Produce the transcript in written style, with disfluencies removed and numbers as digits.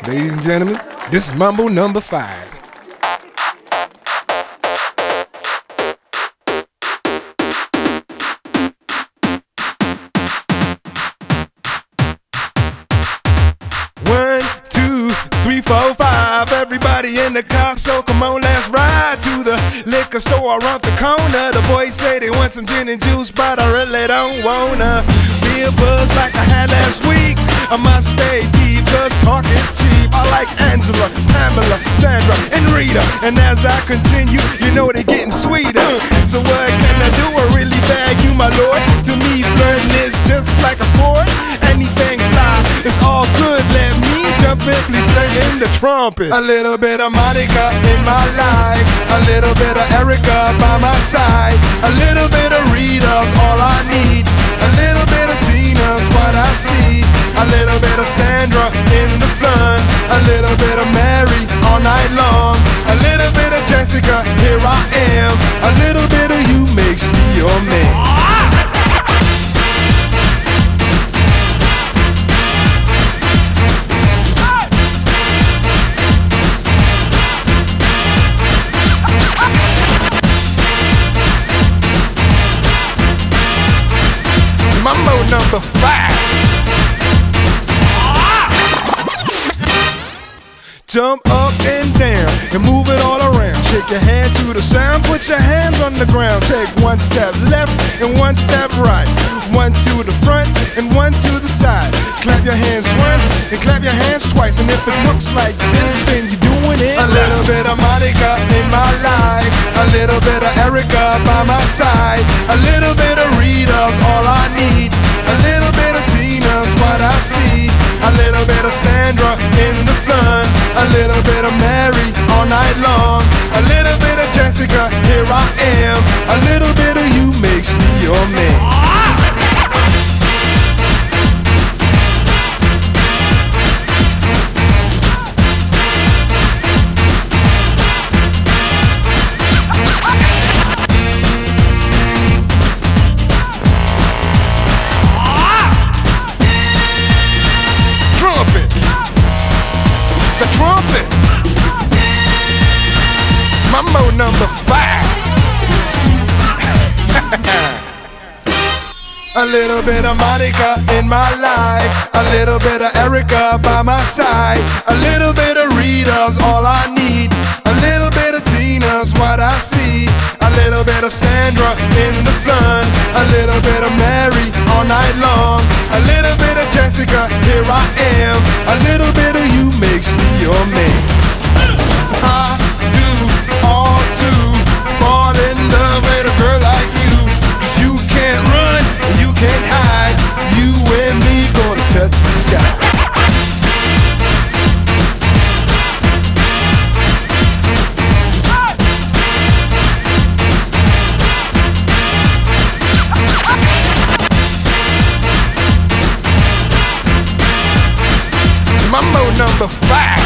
Ladies and gentlemen, this is Mambo number 5. One, two, three, four, five. Everybody in the car, so come on, let's ride to the liquor store around the corner. The boys say they want some gin and juice, but I really don't wanna be a buzz like I had last week. I must stay deep, cause talk is cheap. I like Angela, Pamela, Sandra, and Rita. And as I continue, you know they're getting sweeter. So what can I do? I really bag you, my lord. To me, flirting is just like a sport. Anything fly, it's all good. Let me jump in, please sing the trumpet. A little bit of Monica in my life, a little bit of Erica by my side, a little bit of Rita's all I need, a little bit of Tina's what I see, a little bit of Sandra in the sun, a little bit of Mary all night long, a little bit of Jessica, here I am, a little bit of you makes me your man. Mambo number 5. Jump up and down and move it all around. Shake your hand to the sound, put your hands on the ground. Take one step left and one step right. One to the front and one to the side. Clap your hands once and clap your hands twice. And if it looks like this, then you're doing it. A little bit of Monica in my life, a little bit of Erica by my side, a little bit of Rita's all I need, a little bit of Tina's what I see, a little bit of Sandra in the sun, a little bit of Mary all night long, a little bit of Jessica, here I am, a little bit of you makes me your man. The trumpet. Mambo number 5. A little bit of Monica in my life, a little bit of Erica by my side, a little bit of Rita's all I need, a little bit of Tina's what I see, a little bit of Sandra in the sun, a little bit of Mary all night long, a little bit of Jessica, here I am, a little bit of you makes me your man. I do all to fall in love with a girl like you, 'cause you can't run, you can't hide, you and me gonna touch the sky. Mambo number 5.